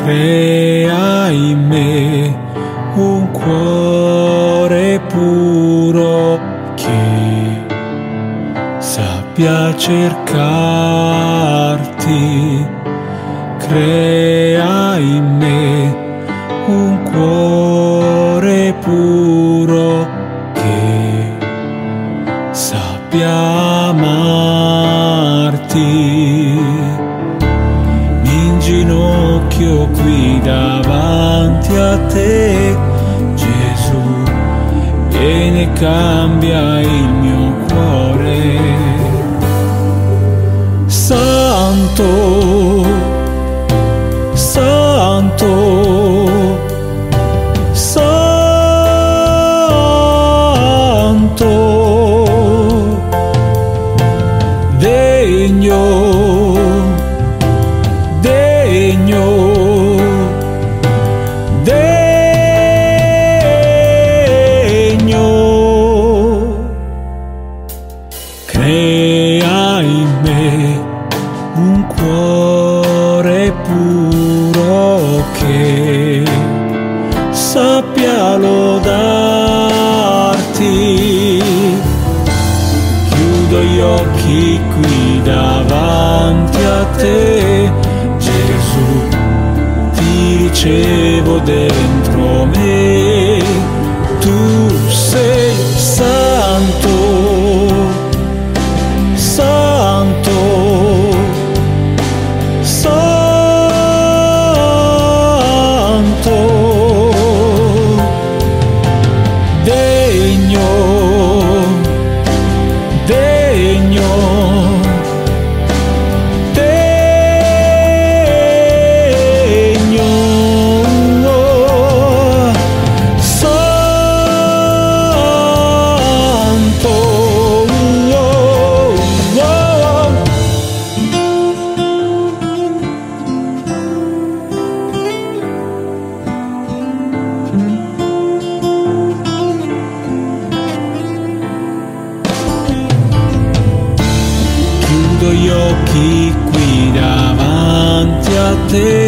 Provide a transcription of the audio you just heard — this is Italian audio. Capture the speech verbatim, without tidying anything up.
crea in me un cuore puro che sappia cercarti. Crea in me un cuore puro che sappia amarti. Mi inginocchio qui davanti a te, Gesù, vieni e cambia il mio cuore. Santo, Santo, Santo, degno, degno, degno. Crea in me un cuore puro che sappia lodarti. Chiudo gli occhi qui davanti a te, Gesù, ti ricevo dentro me. Tu sei santo, santo, santo, degno, degno, degno, santo, chiudo gli occhi qui davanti a te,